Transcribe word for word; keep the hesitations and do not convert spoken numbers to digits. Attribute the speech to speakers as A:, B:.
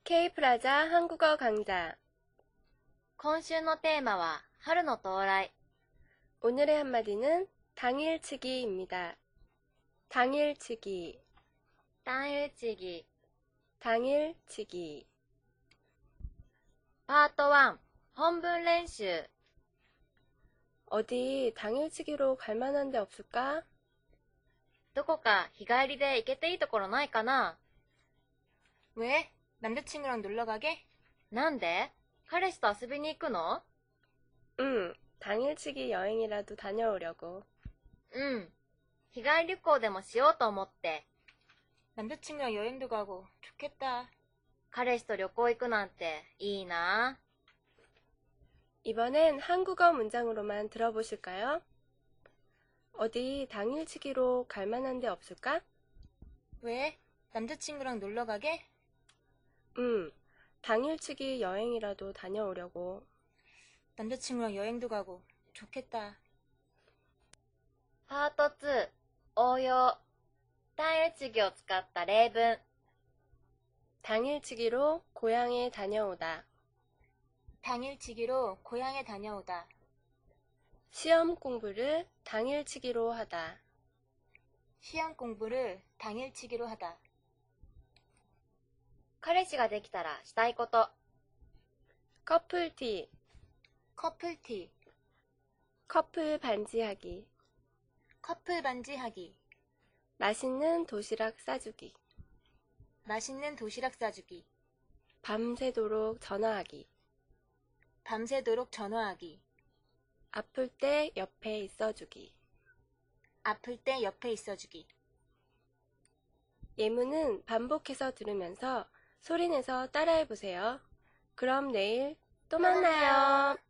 A: K프라자 한국어 강좌.
B: 今週のテーマは春の到来。
A: 오늘의 한마디는 당일치기입니다. 당일치기,
B: 単일치기。
A: 당일치기.
B: パートワン本文練習。
A: 어디 당일치기로 갈 만한 데 없을까?
B: どこか日帰りで行けていいところないかな？
C: 왜? 남자친구랑 놀러 가게?
B: なんで？彼氏と遊びに行くの？
A: 응, 당일치기 여행이라도 다녀오려고.
B: うん。日帰り旅行でもしようと思って。
C: 남자친구랑 여행도 가고 좋겠다.
B: 彼氏と旅行行くなんていいな。
A: 이번엔 한국어 문장으로만 들어보실까요? 어디 당일치기로 갈 만한 데 없을까?
C: 왜? 남자친구랑 놀러 가게?
A: 응, 당일치기 여행이라도 다녀오려고.
C: 남자친구랑 여행도 가고 좋겠다.
B: パートツー応用。単一義を使った例文。
A: 당일치기로 고향에 다녀오다.
C: 당일치기로 고향에 다녀오다.
A: 시험 공부를 당일치기로 하다.
C: 시험 공부를 당일치기로 하다.
B: 彼氏ができたらしたいこと。
A: 커플티,
C: 커플티,
A: 커플 반지하기.
C: 커플 반지하기.
A: 맛있는 도시락 싸주기.
C: 맛있는 도시락 싸주기.
A: 밤새도록 전화하기.
C: 밤새도록 전화하기.
A: 아플 때 옆에 있어주기.
C: 아플 때 옆에 있어주기.
A: 예문은 반복해서 들으면서 소리내서 따라해보세요. 그럼 내일 또 만나요.